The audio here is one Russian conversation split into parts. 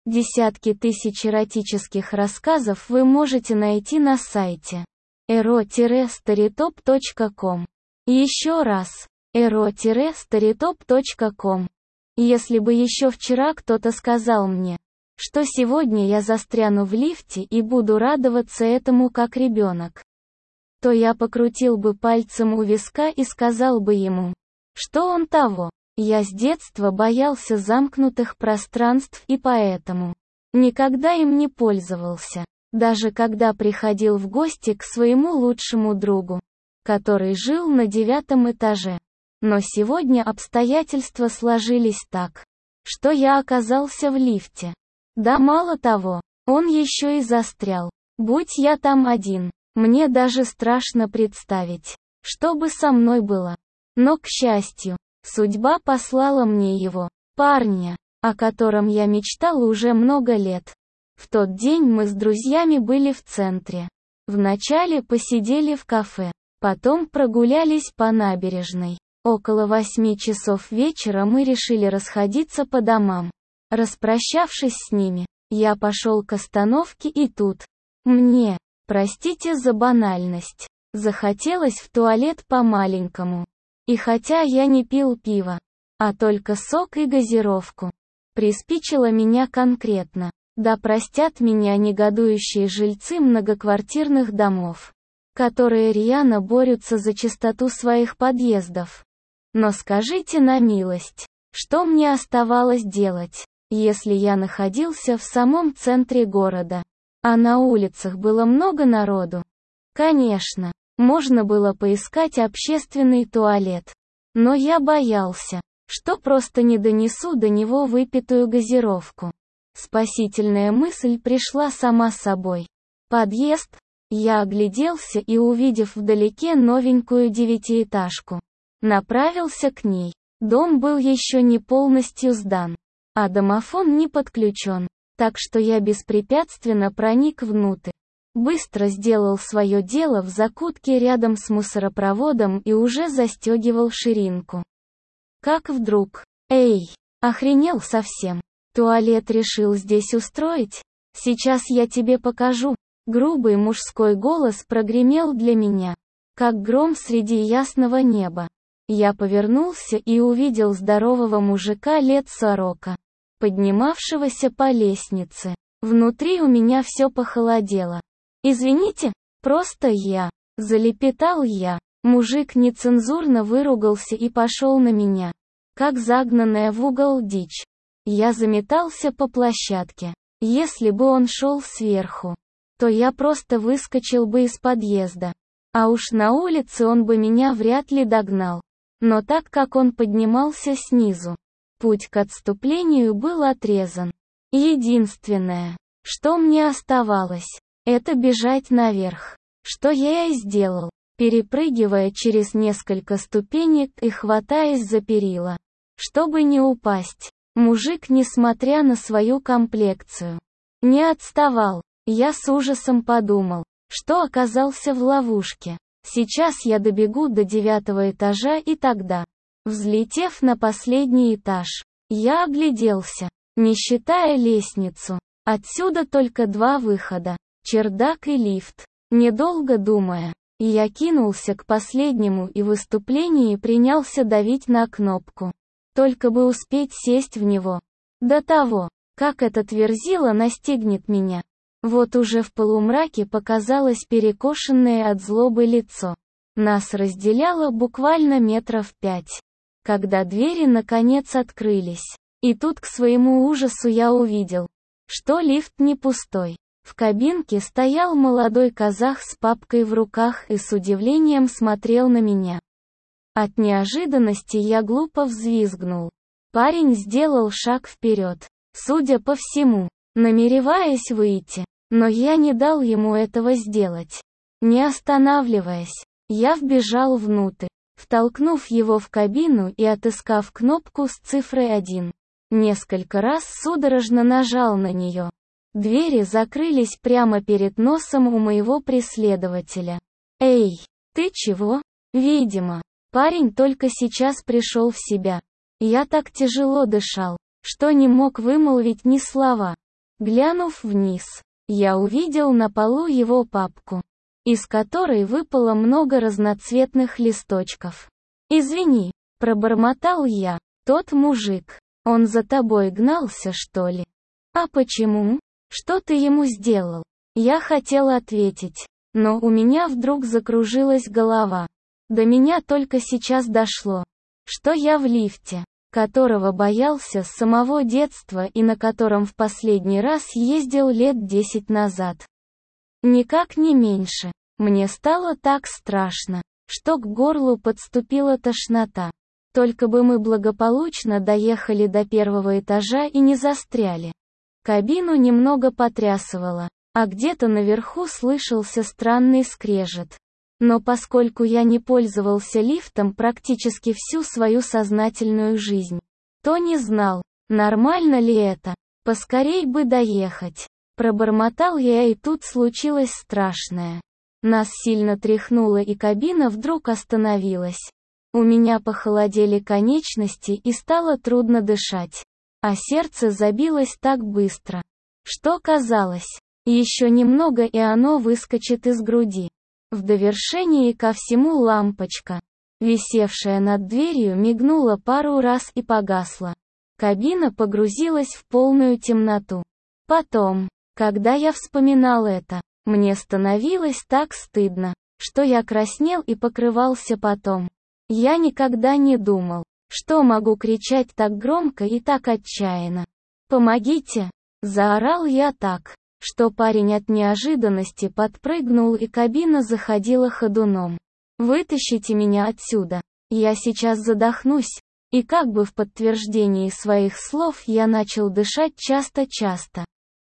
Десятки тысяч эротических рассказов вы можете найти на сайте ero-storytop.com. Еще раз, ero-storytop.com. Если бы еще вчера кто-то сказал мне, что сегодня я застряну в лифте и буду радоваться этому как ребенок, то я покрутил бы пальцем у виска и сказал бы ему, что он того. Я с детства боялся замкнутых пространств и поэтому никогда им не пользовался, даже когда приходил в гости к своему лучшему другу, который жил на 9-м этаже. Но сегодня обстоятельства сложились так, что я оказался в лифте. Да мало того, он еще и застрял. Будь я там один, мне даже страшно представить, что бы со мной было. Но, к счастью, судьба послала мне его, парня, о котором я мечтал уже много лет. В тот день мы с друзьями были в центре. Вначале посидели в кафе, потом прогулялись по набережной. Около 8 часов вечера мы решили расходиться по домам. Распрощавшись с ними, я пошел к остановке и тут. Мне, простите за банальность, захотелось в туалет по-маленькому. И хотя я не пил пиво, а только сок и газировку, приспичило меня конкретно. Да простят меня негодующие жильцы многоквартирных домов, которые рьяно борются за чистоту своих подъездов. Но скажите на милость, что мне оставалось делать, если я находился в самом центре города, а на улицах было много народу? Конечно, можно было поискать общественный туалет, но я боялся, что просто не донесу до него выпитую газировку. Спасительная мысль пришла сама собой. Подъезд. Я огляделся и, увидев вдалеке новенькую 9-этажку, направился к ней. Дом был еще не полностью сдан, а домофон не подключен, так что я беспрепятственно проник внутрь. Быстро сделал свое дело в закутке рядом с мусоропроводом и уже застегивал ширинку. Как вдруг, эй, охренел совсем? Туалет решил здесь устроить? Сейчас я тебе покажу. Грубый мужской голос прогремел для меня, как гром среди ясного неба. Я повернулся и увидел здорового мужика лет 40, поднимавшегося по лестнице. Внутри у меня все похолодело. «Извините, просто я», — залепетал я. Мужик нецензурно выругался и пошел на меня, как загнанная в угол дичь. Я заметался по площадке. Если бы он шел сверху, то я просто выскочил бы из подъезда. А уж на улице он бы меня вряд ли догнал. Но так как он поднимался снизу, путь к отступлению был отрезан. Единственное, что мне оставалось, это бежать наверх. Что я и сделал, перепрыгивая через несколько ступенек и хватаясь за перила, чтобы не упасть. Мужик, несмотря на свою комплекцию, не отставал. Я с ужасом подумал, что оказался в ловушке. Сейчас я добегу до 9-го этажа и тогда, взлетев на последний этаж, я огляделся, не считая лестницу. Отсюда только 2 выхода, чердак и лифт. Недолго думая, я кинулся к последнему и в выступлении принялся давить на кнопку. Только бы успеть сесть в него. До того, как этот верзила настигнет меня. Вот уже в полумраке показалось перекошенное от злобы лицо. Нас разделяло буквально метров 5. Когда двери наконец открылись. И тут к своему ужасу я увидел, что лифт не пустой. В кабинке стоял молодой казах с папкой в руках и с удивлением смотрел на меня. От неожиданности я глупо взвизгнул. Парень сделал шаг вперед, судя по всему, намереваясь выйти, но я не дал ему этого сделать. Не останавливаясь, я вбежал внутрь, втолкнув его в кабину и отыскав кнопку с цифрой 1. Несколько раз судорожно нажал на нее. Двери закрылись прямо перед носом у моего преследователя. «Эй, ты чего?» Видимо, парень только сейчас пришел в себя. Я так тяжело дышал, что не мог вымолвить ни слова. Глянув вниз, я увидел на полу его папку, из которой выпало много разноцветных листочков. «Извини», — пробормотал я, — «тот мужик, он за тобой гнался, что ли?» «А почему? Что ты ему сделал?» Я хотела ответить, но у меня вдруг закружилась голова. До меня только сейчас дошло, что я в лифте, которого боялся с самого детства и на котором в последний раз ездил лет 10 назад. Никак не меньше. Мне стало так страшно, что к горлу подступила тошнота. Только бы мы благополучно доехали до первого этажа и не застряли. Кабину немного потрясывало, а где-то наверху слышался странный скрежет. Но поскольку я не пользовался лифтом практически всю свою сознательную жизнь, то не знал, нормально ли это. Поскорей бы доехать. Пробормотал я, и тут случилось страшное. Нас сильно тряхнуло, и кабина вдруг остановилась. У меня похолодели конечности и стало трудно дышать. А сердце забилось так быстро, что казалось, еще немного и оно выскочит из груди. В довершении ко всему лампочка, висевшая над дверью, мигнула пару раз и погасла. Кабина погрузилась в полную темноту. Потом, когда я вспоминал это, мне становилось так стыдно, что я краснел и покрывался потом. Я никогда не думал, что могу кричать так громко и так отчаянно. «Помогите!» – заорал я так, что парень от неожиданности подпрыгнул, и кабина заходила ходуном. «Вытащите меня отсюда! Я сейчас задохнусь!» И как бы в подтверждении своих слов я начал дышать часто-часто,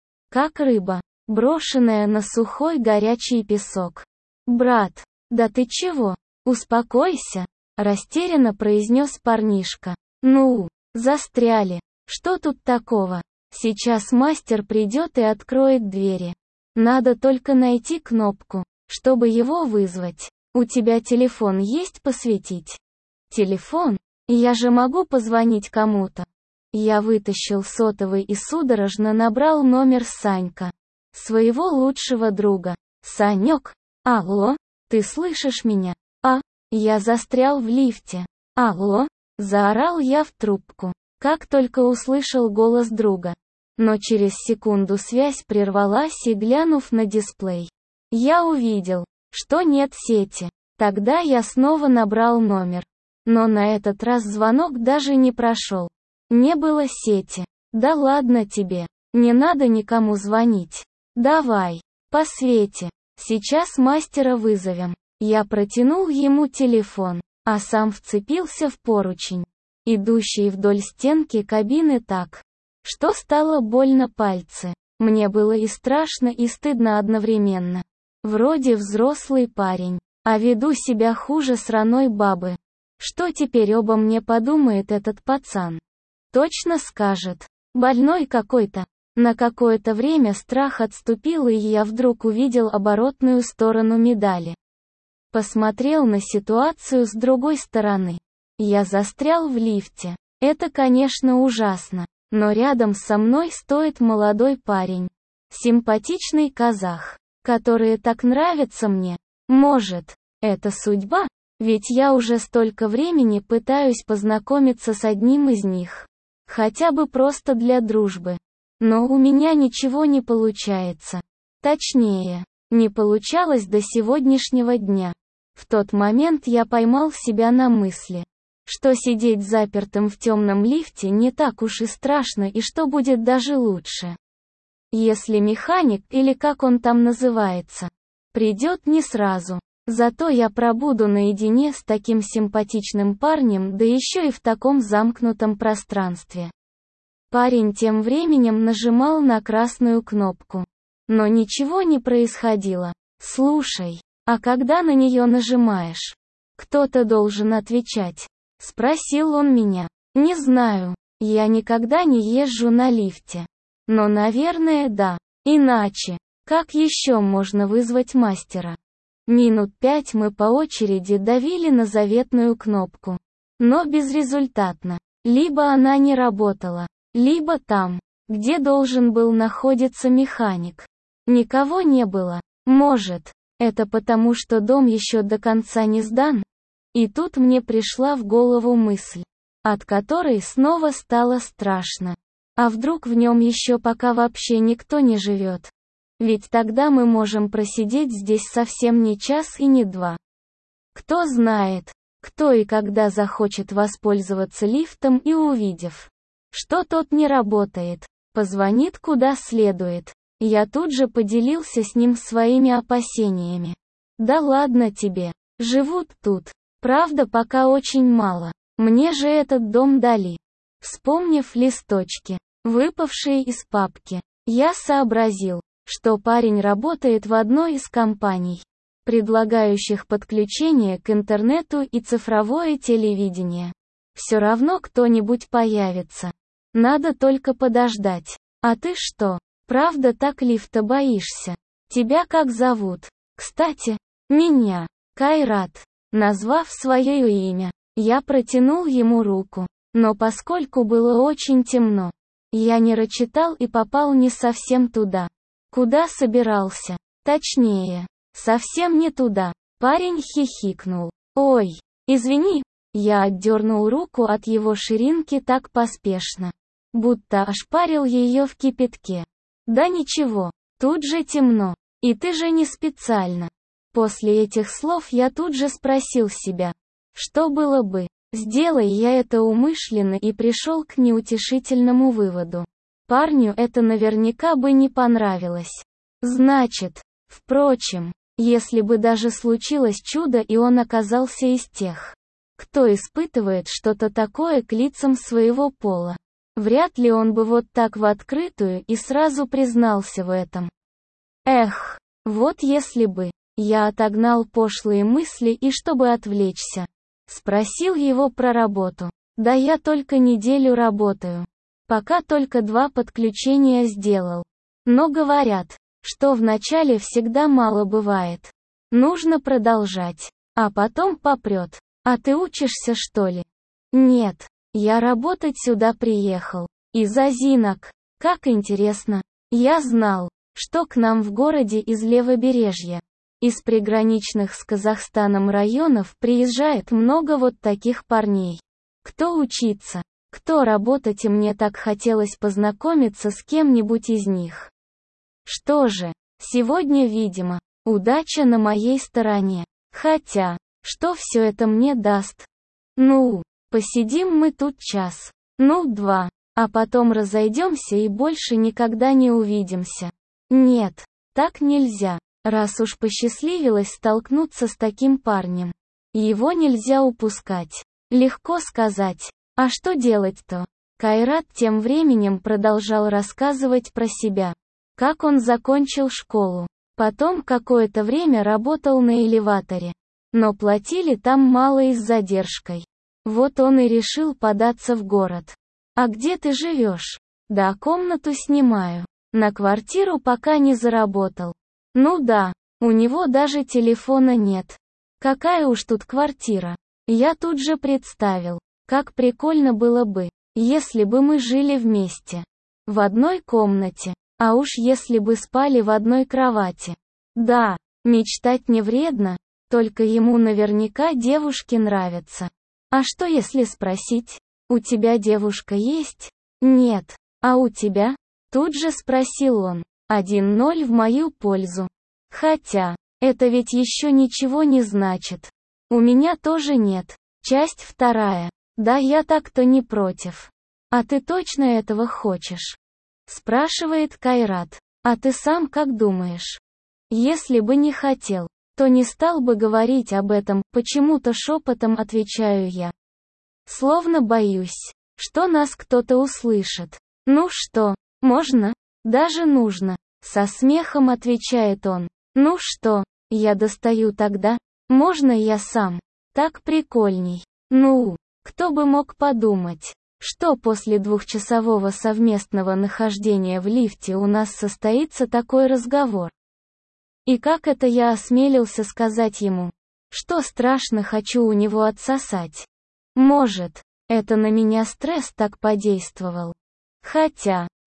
как рыба, брошенная на сухой горячий песок. «Брат, да ты чего? Успокойся!» – растерянно произнес парнишка. «Ну, застряли. Что тут такого? Сейчас мастер придет и откроет двери. Надо только найти кнопку, чтобы его вызвать. У тебя телефон есть посветить?» «Телефон? Я же могу позвонить кому-то». Я вытащил сотовый и судорожно набрал номер Санька, своего лучшего друга. «Санек? Алло? Ты слышишь меня? А? Я застрял в лифте. Алло?» Заорал я в трубку, как только услышал голос друга. Но через секунду связь прервалась, и, глянув на дисплей, я увидел, что нет сети. Тогда я снова набрал номер. Но на этот раз звонок даже не прошел. Не было сети. «Да ладно тебе. Не надо никому звонить. Давай, по свете. Сейчас мастера вызовем». Я протянул ему телефон, а сам вцепился в поручень, идущий вдоль стенки кабины, так, что стало больно пальцы. Мне было и страшно, и стыдно одновременно. Вроде взрослый парень, а веду себя хуже сраной бабы. Что теперь обо мне подумает этот пацан? Точно скажет: больной какой-то. На какое-то время страх отступил, и я вдруг увидел оборотную сторону медали. Посмотрел на ситуацию с другой стороны. Я застрял в лифте. Это, конечно, ужасно. Но рядом со мной стоит молодой парень. Симпатичный казах, который так нравится мне. Может, это судьба? Ведь я уже столько времени пытаюсь познакомиться с одним из них. Хотя бы просто для дружбы. Но у меня ничего не получается. Точнее, не получалось до сегодняшнего дня. В тот момент я поймал себя на мысли, что сидеть запертым в темном лифте не так уж и страшно, и что будет даже лучше, если механик, или как он там называется, придет не сразу. Зато я пробуду наедине с таким симпатичным парнем, да еще и в таком замкнутом пространстве. Парень тем временем нажимал на красную кнопку. Но ничего не происходило. «Слушай, а когда на нее нажимаешь, кто-то должен отвечать?» — спросил он меня. «Не знаю, я никогда не езжу на лифте. Но, наверное, да. Иначе, как еще можно вызвать мастера?» Минут 5 мы по очереди давили на заветную кнопку. Но безрезультатно. Либо она не работала, либо там где должен был находиться механик. Никого не было. Может, это потому, что дом еще до конца не сдан? И тут мне пришла в голову мысль, от которой снова стало страшно. А вдруг в нем еще пока вообще никто не живет? Ведь тогда мы можем просидеть здесь совсем не час и не два. Кто знает, кто и когда захочет воспользоваться лифтом и, увидев, что тот не работает, позвонит куда следует. Я тут же поделился с ним своими опасениями. Да ладно тебе, живут тут. Правда, пока очень мало. Мне же этот дом дали. Вспомнив листочки, выпавшие из папки, я сообразил, что парень работает в одной из компаний, предлагающих подключение к интернету и цифровое телевидение. Все равно кто-нибудь появится. Надо только подождать. А ты что, правда так лифта боишься? Тебя как зовут? Кстати, меня, Кайрат. Назвав свое имя, я протянул ему руку. Но поскольку было очень темно, я не рассчитал и попал не совсем туда, куда собирался. Точнее, совсем не туда. Парень хихикнул. «Ой, извини». Я отдернул руку от его ширинки так поспешно, будто ошпарил ее в кипятке. «Да ничего, тут же темно. И ты же не специально». После этих слов я тут же спросил себя, что было бы, сделай я это умышленно, и пришел к неутешительному выводу. Парню это наверняка бы не понравилось. Значит, впрочем, если бы даже случилось чудо и он оказался из тех, кто испытывает что-то такое к лицам своего пола, вряд ли он бы вот так в открытую и сразу признался в этом. Эх, вот если бы. Я отогнал пошлые мысли и, чтобы отвлечься, спросил его про работу. Да я только неделю работаю. Пока только 2 подключения сделал. Но говорят, что вначале всегда мало бывает. Нужно продолжать. А потом попрет. А ты учишься, что ли? Нет, я работать сюда приехал. Из Озинок. Как интересно. Я знал, что к нам в городе из левобережья, из приграничных с Казахстаном районов приезжает много вот таких парней. Кто учиться, кто работать, и мне так хотелось познакомиться с кем-нибудь из них. Что же, сегодня, видимо, удача на моей стороне. Хотя, что все это мне даст? Ну, посидим мы тут час, ну 2, а потом разойдемся и больше никогда не увидимся. Нет, так нельзя. Раз уж посчастливилось столкнуться с таким парнем, его нельзя упускать. Легко сказать. А что делать-то? Кайрат тем временем продолжал рассказывать про себя. Как он закончил школу. Потом какое-то время работал на элеваторе. Но платили там мало и с задержкой. Вот он и решил податься в город. А где ты живешь? Да, комнату снимаю. На квартиру пока не заработал. Ну да, у него даже телефона нет. Какая уж тут квартира. Я тут же представил, как прикольно было бы, если бы мы жили вместе. В одной комнате. А уж если бы спали в одной кровати. Да, мечтать не вредно, только ему наверняка девушки нравятся. А что если спросить, у тебя девушка есть? Нет. А у тебя? Тут же спросил он. 1-0 в мою пользу. Хотя, это ведь еще ничего не значит. У меня тоже нет. Часть 2. Да, я так-то не против. А ты точно этого хочешь? Спрашивает Кайрат. А ты сам как думаешь? Если бы не хотел, то не стал бы говорить об этом, почему-то шепотом отвечаю я. Словно боюсь, что нас кто-то услышит. Ну что, можно? Даже нужно. Со смехом отвечает он. Ну что, я достаю тогда? Можно я сам? Так прикольней. Ну, кто бы мог подумать, что после 2-часового совместного нахождения в лифте у нас состоится такой разговор. И как это я осмелился сказать ему, что страшно хочу у него отсосать. Может, это на меня стресс так подействовал. Хотя,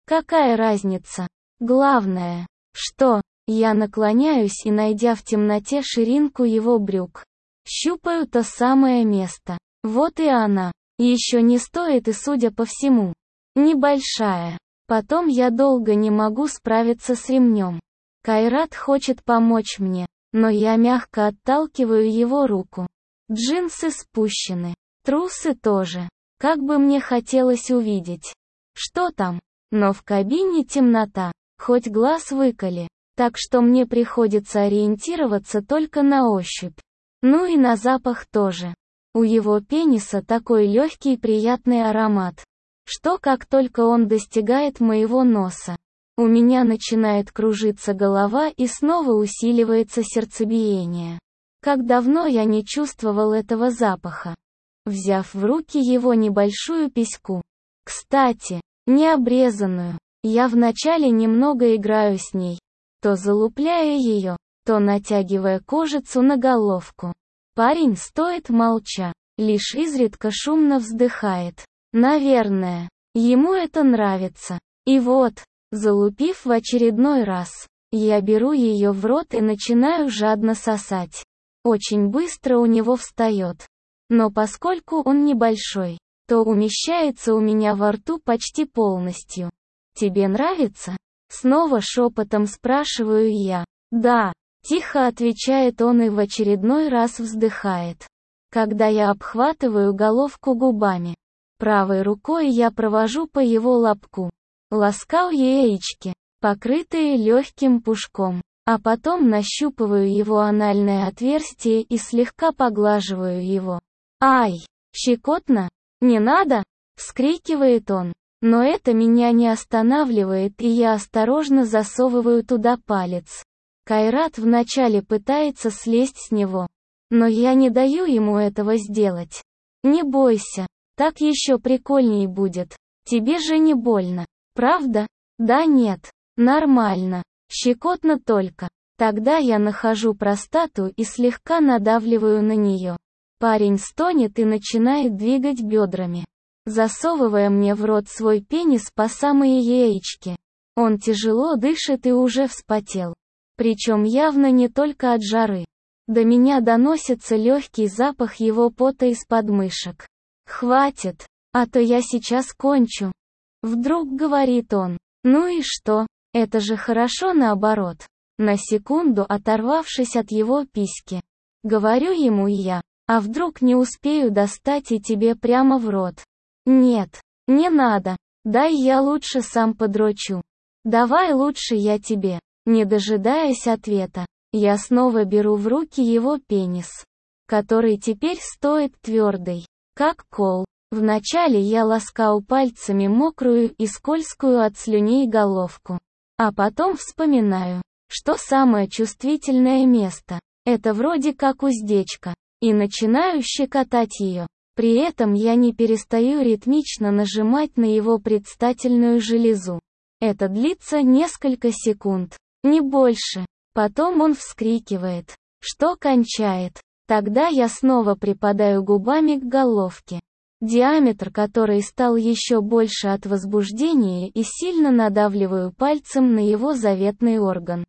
Какая разница? Главное, что я наклоняюсь и, найдя в темноте ширинку его брюк, щупаю то самое место. Вот и она. Еще не стоит и, судя по всему, небольшая. Потом я долго не могу справиться с ремнем. Кайрат хочет помочь мне, но я мягко отталкиваю его руку. Джинсы спущены. Трусы тоже. Как бы мне хотелось увидеть, что там. Но в кабине темнота, хоть глаз выколи, так что мне приходится ориентироваться только на ощупь. Ну и на запах тоже. У его пениса такой легкий и приятный аромат, что как только он достигает моего носа, у меня начинает кружиться голова и снова усиливается сердцебиение. Как давно я не чувствовал этого запаха. Взяв в руки его небольшую письку, кстати, не обрезанную, я вначале немного играю с ней, то залупляя ее, то натягивая кожицу на головку. Парень стоит молча, лишь изредка шумно вздыхает. Наверное, ему это нравится. И вот, залупив в очередной раз, я беру ее в рот и начинаю жадно сосать. Очень быстро у него встает. Но поскольку он небольшой, то умещается у меня во рту почти полностью. «Тебе нравится?» Снова шепотом спрашиваю я. «Да», тихо отвечает он и в очередной раз вздыхает. Когда я обхватываю головку губами, правой рукой я провожу по его лобку. Ласкаю яички, покрытые легким пушком, а потом нащупываю его анальное отверстие и слегка поглаживаю его. «Ай! Щекотно? Не надо!» — вскрикивает он. Но это меня не останавливает, и я осторожно засовываю туда палец. Кайрат вначале пытается слезть с него, но я не даю ему этого сделать. «Не бойся, так еще прикольней будет. Тебе же не больно, правда?» «Да нет, нормально. Щекотно только». Тогда я нахожу простату и слегка надавливаю на нее. Парень стонет и начинает двигать бедрами, засовывая мне в рот свой пенис по самые яички. Он тяжело дышит и уже вспотел. Причем явно не только от жары. До меня доносится легкий запах его пота из подмышек. «Хватит, а то я сейчас кончу». Вдруг говорит он. Ну и что? Это же хорошо наоборот. На секунду оторвавшись от его письки, говорю ему я. А вдруг не успею достать и тебе прямо в рот? Нет, не надо. Дай я лучше сам подрочу. Давай лучше я тебе. Не дожидаясь ответа, я снова беру в руки его пенис, который теперь стоит твердый, как кол. Вначале я ласкал пальцами мокрую и скользкую от слюней головку. А потом вспоминаю, что самое чувствительное место — это вроде как уздечка. И начинаю щекотать ее. При этом я не перестаю ритмично нажимать на его предстательную железу. Это длится несколько секунд, не больше. Потом он вскрикивает, что кончает. Тогда я снова припадаю губами к головке, диаметр которой стал еще больше от возбуждения, и сильно надавливаю пальцем на его заветный орган.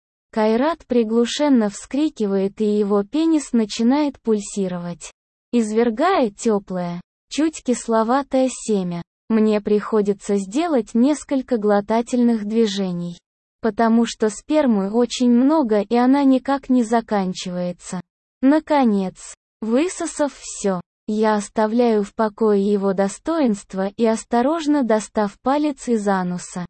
Кайрат приглушенно вскрикивает, и его пенис начинает пульсировать, извергая теплое, чуть кисловатое семя. Мне приходится сделать несколько глотательных движений, потому что спермы очень много и она никак не заканчивается. Наконец, высосав все, я оставляю в покое его достоинство и, осторожно достав палец из ануса,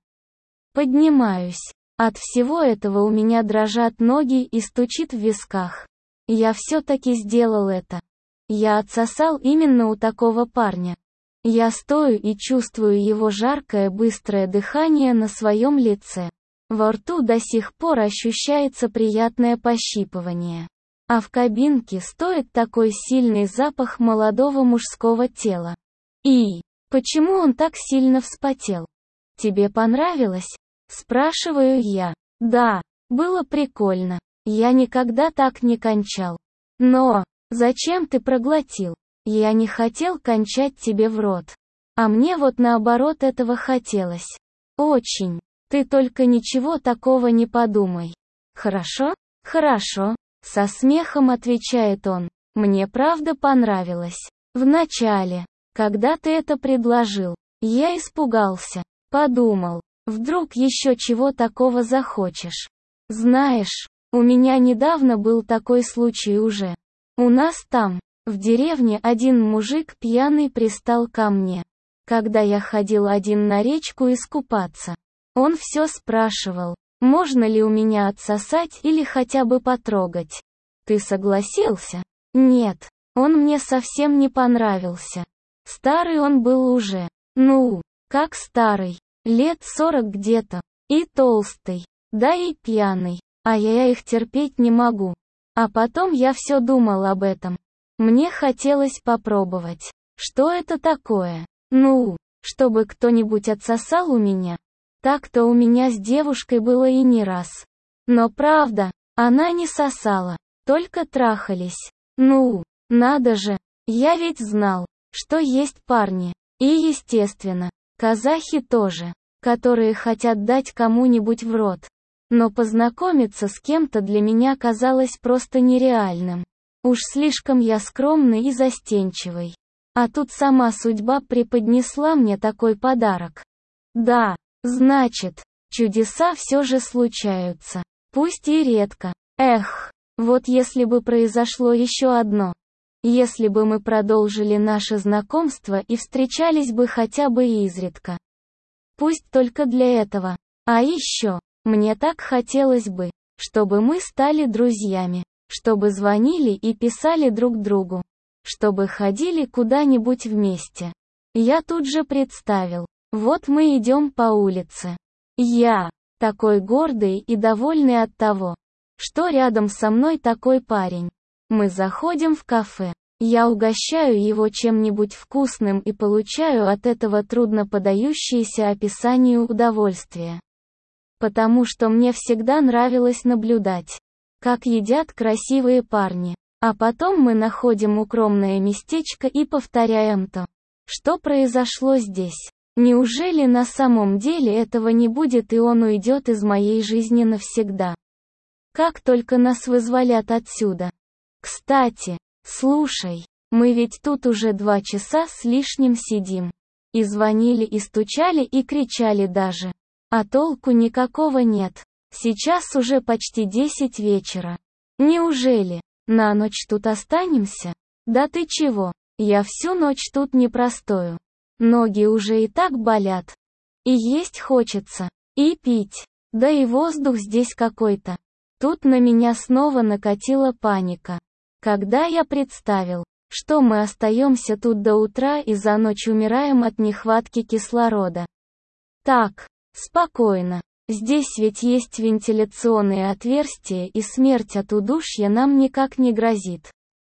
поднимаюсь. От всего этого у меня дрожат ноги и стучит в висках. Я все-таки сделал это. Я отсосал именно у такого парня. Я стою и чувствую его жаркое быстрое дыхание на своем лице. Во рту до сих пор ощущается приятное пощипывание. А в кабинке стоит такой сильный запах молодого мужского тела. И почему он так сильно вспотел? Тебе понравилось? Спрашиваю я. Да, было прикольно. Я никогда так не кончал. Но, зачем ты проглотил? Я не хотел кончать тебе в рот. А мне вот наоборот этого хотелось. Очень. Ты только ничего такого не подумай. Хорошо? Хорошо. Со смехом отвечает он. Мне правда понравилось. Вначале, когда ты это предложил, я испугался. Подумал, вдруг еще чего такого захочешь. Знаешь, у меня недавно был такой случай уже. У нас там, в деревне, один мужик пьяный пристал ко мне. Когда я ходил один на речку искупаться. Он все спрашивал, можно ли у меня отсосать или хотя бы потрогать. Ты согласился? Нет, он мне совсем не понравился. Старый он был уже. Ну, как старый, лет 40 где-то. И толстый, да и пьяный. А я их терпеть не могу. А потом я все думал об этом. Мне хотелось попробовать. Что это такое? Ну, чтобы кто-нибудь отсосал у меня. Так-то у меня с девушкой было и не раз. Но правда, она не сосала, только трахались. Ну, надо же, я ведь знал, что есть парни. И естественно, казахи тоже, которые хотят дать кому-нибудь в рот. Но познакомиться с кем-то для меня казалось просто нереальным. Уж слишком я скромный и застенчивый. А тут сама судьба преподнесла мне такой подарок. Да, значит, чудеса все же случаются. Пусть и редко. Эх, вот если бы произошло еще одно. Если бы мы продолжили наше знакомство и встречались бы хотя бы изредка. Пусть только для этого. А еще, мне так хотелось бы, чтобы мы стали друзьями, чтобы звонили и писали друг другу, чтобы ходили куда-нибудь вместе. Я тут же представил, вот мы идем по улице. Я, такой гордый и довольный от того, что рядом со мной такой парень. Мы заходим в кафе. Я угощаю его чем-нибудь вкусным и получаю от этого трудно поддающееся описанию удовольствие. Потому что мне всегда нравилось наблюдать, как едят красивые парни. А потом мы находим укромное местечко и повторяем то, что произошло здесь. Неужели на самом деле этого не будет и он уйдет из моей жизни навсегда? Как только нас вызволят отсюда. Кстати, слушай, мы ведь тут уже 2 часа с лишним сидим. И звонили, и стучали, и кричали даже. А толку никакого нет. Сейчас уже почти 10 вечера. Неужели на ночь тут останемся? Да ты чего? Я всю ночь тут не простою. Ноги уже и так болят. И есть хочется. И пить. Да и воздух здесь какой-то. Тут на меня снова накатила паника. Когда я представил, что мы остаемся тут до утра и за ночь умираем от нехватки кислорода. Так, спокойно. Здесь ведь есть вентиляционные отверстия и смерть от удушья нам никак не грозит.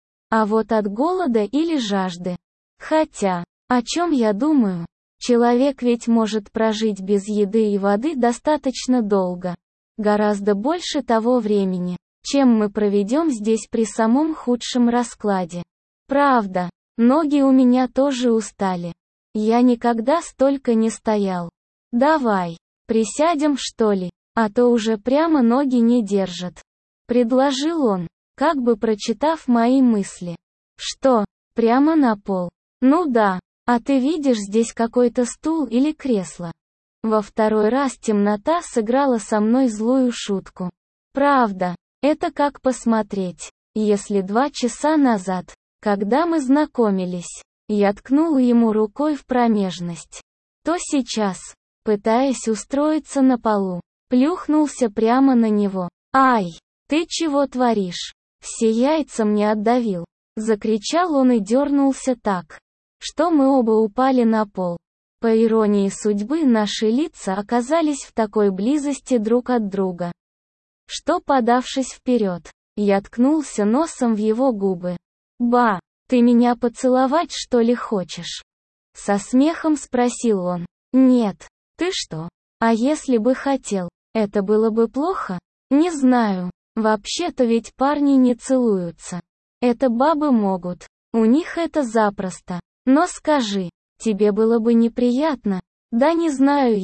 А вот от голода или жажды. Хотя, о чем я думаю? Человек ведь может прожить без еды и воды достаточно долго. Гораздо больше того времени, чем мы проведем здесь при самом худшем раскладе. Правда, ноги у меня тоже устали. Я никогда столько не стоял. Давай, присядем что ли, а то уже прямо ноги не держат. Предложил он, как бы прочитав мои мысли. Что, прямо на пол? Ну да, а ты видишь здесь какой-то стул или кресло? Во второй раз темнота сыграла со мной злую шутку. Правда, это как посмотреть, если 2 часа назад, когда мы знакомились, я ткнула ему рукой в промежность, то сейчас, пытаясь устроиться на полу, плюхнулся прямо на него. «Ай, ты чего творишь? Все яйца мне отдавил!» Закричал он и дернулся так, что мы оба упали на пол. По иронии судьбы, наши лица оказались в такой близости друг от друга, что, подавшись вперед, я ткнулся носом в его губы. «Ба, ты меня поцеловать что ли хочешь?» Со смехом спросил он. «Нет, ты что? А если бы хотел, это было бы плохо? Не знаю. Вообще-то ведь парни не целуются. Это бабы могут. У них это запросто. Но скажи, тебе было бы неприятно?» «Да не знаю я.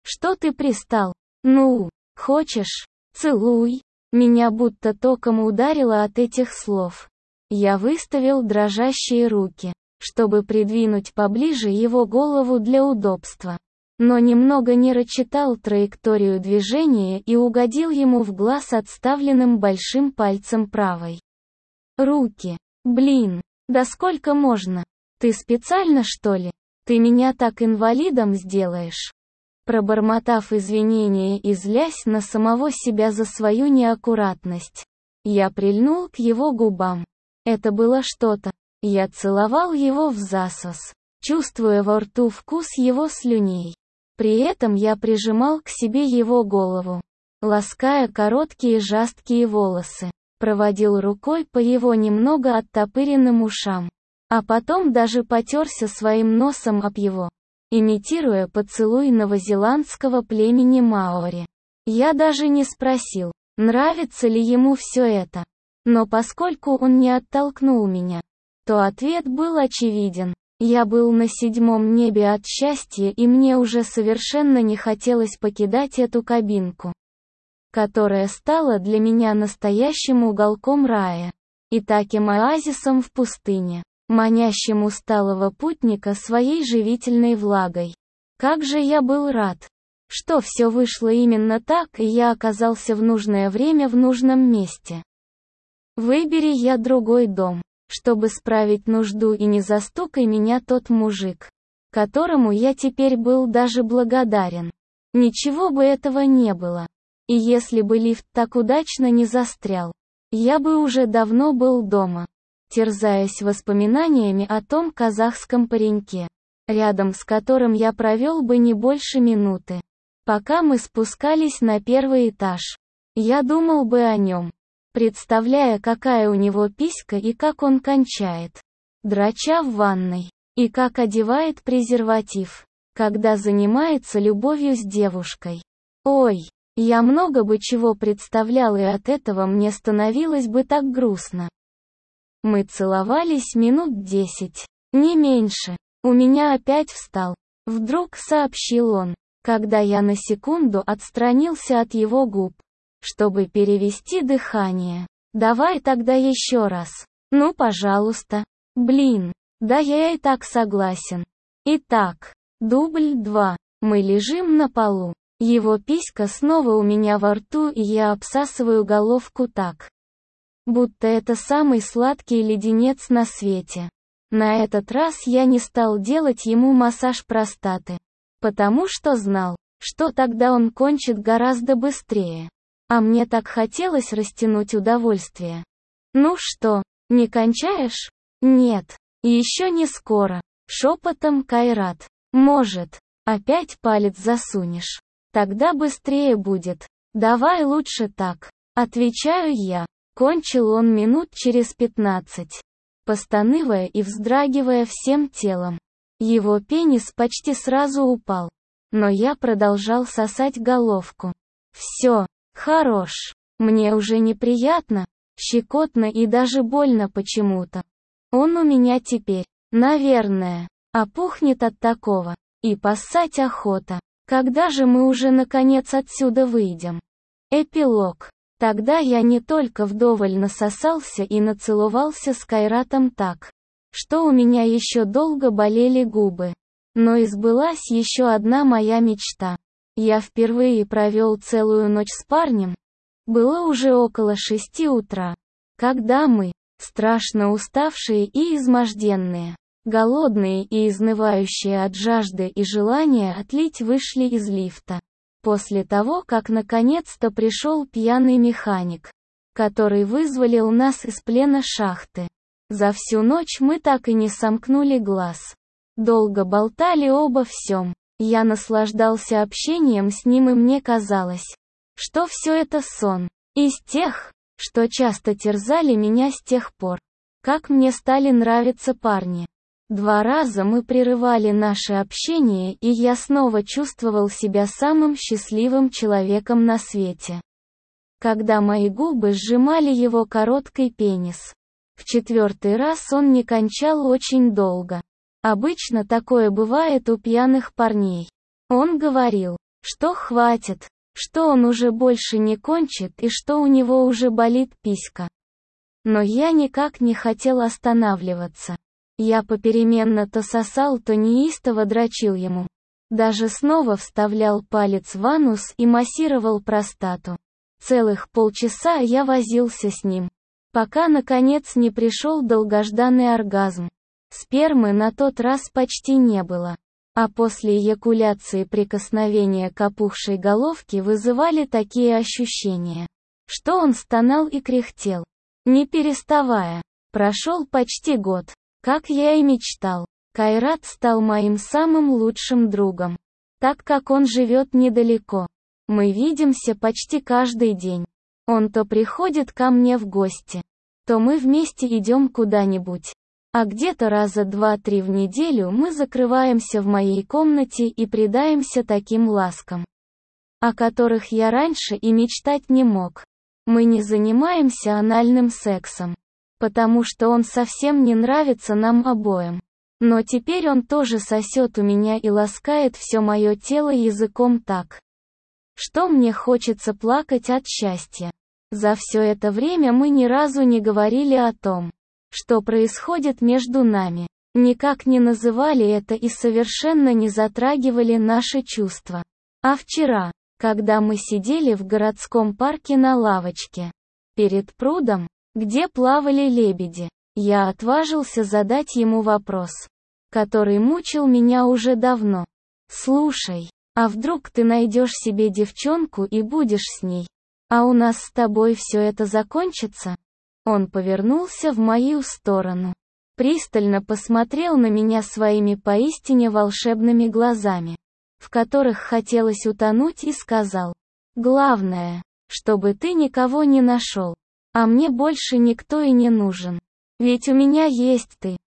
Что ты пристал? Ну, хочешь? Целуй. Меня будто током ударило от этих слов. Я выставил дрожащие руки, чтобы придвинуть поближе его голову для удобства. Но немного не рассчитал траекторию движения и угодил ему в глаз отставленным большим пальцем правой руки. Блин, да сколько можно? Ты специально, что ли? Ты меня так инвалидом сделаешь? Пробормотав извинения и злясь на самого себя за свою неаккуратность, я прильнул к его губам. Это было что-то. Я целовал его взасос, чувствуя во рту вкус его слюней. При этом я прижимал к себе его голову, лаская короткие жесткие волосы, проводил рукой по его немного оттопыренным ушам, а потом даже потерся своим носом об его, имитируя поцелуй новозеландского племени маори. Я даже не спросил, нравится ли ему все это. Но поскольку он не оттолкнул меня, то ответ был очевиден. Я был на 7-м небе от счастья, и мне уже совершенно не хотелось покидать эту кабинку, которая стала для меня настоящим уголком рая и таким оазисом в пустыне, манящим усталого путника своей живительной влагой. Как же я был рад, что все вышло именно так, и я оказался в нужное время в нужном месте. Выбери я другой дом, чтобы справить нужду, и не застукай меня тот мужик, которому я теперь был даже благодарен. Ничего бы этого не было. И если бы лифт так удачно не застрял, я бы уже давно был дома, терзаясь воспоминаниями о том казахском пареньке, рядом с которым я провел бы не больше минуты. Пока мы спускались на 1-й этаж, я думал бы о нем, представляя, какая у него писька и как он кончает, драча в ванной, и как одевает презерватив, когда занимается любовью с девушкой. Ой, я много бы чего представлял, и от этого мне становилось бы так грустно. Мы целовались минут 10, не меньше. У меня опять встал, вдруг сообщил он, когда я на секунду отстранился от его губ, чтобы перевести дыхание. Давай тогда еще раз. Ну, пожалуйста. Блин, да я и так согласен. Итак, дубль 2. Мы лежим на полу. Его писька снова у меня во рту, и я обсасываю головку так, будто это самый сладкий леденец на свете. На этот раз я не стал делать ему массаж простаты, потому что знал, что тогда он кончит гораздо быстрее. А мне так хотелось растянуть удовольствие. Ну что, не кончаешь? Нет, еще не скоро. Шепотом Кайрат. Может, опять палец засунешь? Тогда быстрее будет. Давай лучше так. Отвечаю я. Кончил он минут через 15. Постанывая и вздрагивая всем телом. Его пенис почти сразу упал. Но я продолжал сосать головку. Все. Хорош. Мне уже неприятно, щекотно и даже больно почему-то. Он у меня теперь, наверное, опухнет от такого. И поссать охота. Когда же мы уже наконец отсюда выйдем? Эпилог. Тогда я не только вдоволь насосался и нацеловался с Кайратом так, что у меня еще долго болели губы. Но и сбылась еще одна моя мечта. Я впервые провел целую ночь с парнем. Было уже около 6 утра, когда мы, страшно уставшие и изможденные, голодные и изнывающие от жажды и желания отлить, вышли из лифта. После того, как наконец-то пришел пьяный механик, который вызволил нас из плена шахты. За всю ночь мы так и не сомкнули глаз. Долго болтали обо всем. Я наслаждался общением с ним, и мне казалось, что все это сон. Из тех, что часто терзали меня с тех пор, как мне стали нравиться парни. 2 раза мы прерывали наше общение, и я снова чувствовал себя самым счастливым человеком на свете, когда мои губы сжимали его короткий пенис. В 4-й раз он не кончал очень долго. Обычно такое бывает у пьяных парней. Он говорил, что хватит, что он уже больше не кончит и что у него уже болит писька. Но я никак не хотел останавливаться. Я попеременно то сосал, то неистово дрочил ему. Даже снова вставлял палец в анус и массировал простату. Целых полчаса я возился с ним, пока наконец не пришел долгожданный оргазм. Спермы на тот раз почти не было. А после эякуляции прикосновения к опухшей головке вызывали такие ощущения, что он стонал и кряхтел, не переставая. Прошел почти год. Как я и мечтал, Кайрат стал моим самым лучшим другом, так как он живет недалеко. Мы видимся почти каждый день. Он то приходит ко мне в гости, то мы вместе идем куда-нибудь. А где-то раза 2-3 в неделю мы закрываемся в моей комнате и предаемся таким ласкам, о которых я раньше и мечтать не мог. Мы не занимаемся анальным сексом, потому что он совсем не нравится нам обоим. Но теперь он тоже сосет у меня и ласкает все мое тело языком так, что мне хочется плакать от счастья. За все это время мы ни разу не говорили о том, что происходит между нами. Никак не называли это и совершенно не затрагивали наши чувства. А вчера, когда мы сидели в городском парке на лавочке, перед прудом, где плавали лебеди, я отважился задать ему вопрос, который мучил меня уже давно. «Слушай, а вдруг ты найдешь себе девчонку и будешь с ней? А у нас с тобой все это закончится?» Он повернулся в мою сторону, пристально посмотрел на меня своими поистине волшебными глазами, в которых хотелось утонуть, и сказал: «Главное, чтобы ты никого не нашел. А мне больше никто и не нужен. Ведь у меня есть ты».